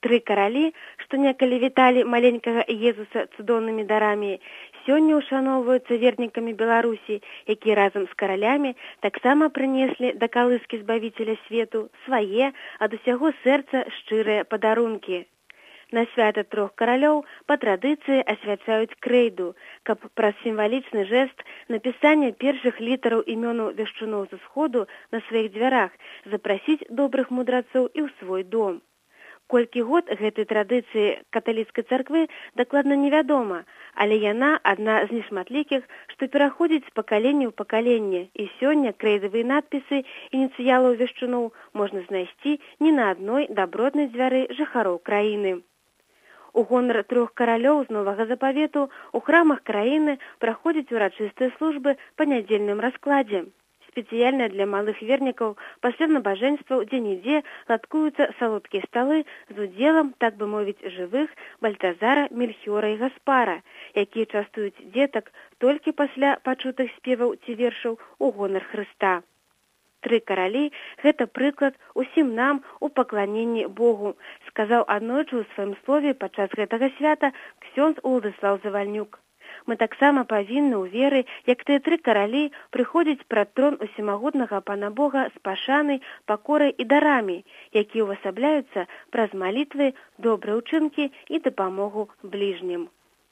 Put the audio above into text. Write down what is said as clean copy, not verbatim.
Тры каралі, што некалі віталі маленькага Езуса цудоўнымі дарамі, сёння ўшаноўваюцца вернікамі Беларусі, якія разам з каралямі таксама прынеслі да калыскі збавіцеля свету свае ад усяго сэрца шчырыя падарункі. На свята трох каралёў па традыцыі асвячаюць крэйду, каб праз сімвалічны жэст напісання першых літараў імёнаў вяшчуноў з усходу на сваіх дзвярах запрасіць добрых мудрацоў і ў свой дом. Колькі год гэтай традыцыі каталіцкай царквы дакладна невядома, але яна адна з нешматлікіх, што пераходзіць з пакалення ў пакаленне, і сёння крэйдавыя надпісы ініцыялаў вяшчуноў можна знайсці не на адной дабротнай дзвяры жыхароў краіны. У гонар трох каралёў з новага запавету у храмах краіны праходзяць урачыстыя службы па нядзельным раскладзе. Спецыяльна для малых вернікаў пасля набажэнстваў дзе-нідзе ладкуюцца салодкія сталы з удзелам, так бы мовіць, жывых Бальтазара, Мельхіора і Гаспара, якія частуюць дзетак толькі пасля пачутых спеваў ці вершаў у гонар Хрыста. Тры каралі – гэта прыклад усім нам у пакланенні Богу, сказаў аднойчы ў сваім слове падчас гэтага свята ксёндз Уладыслаў Завальнюк. Мы таксама павінны ў веры, як тыя тры каралі, прыходзіць прад трон усімагутнага Пана Бога з пашанай, пакорай і дарамі, якія ўвасабляюцца праз малітвы, добрыя ўчынкі і дапамогу бліжнім.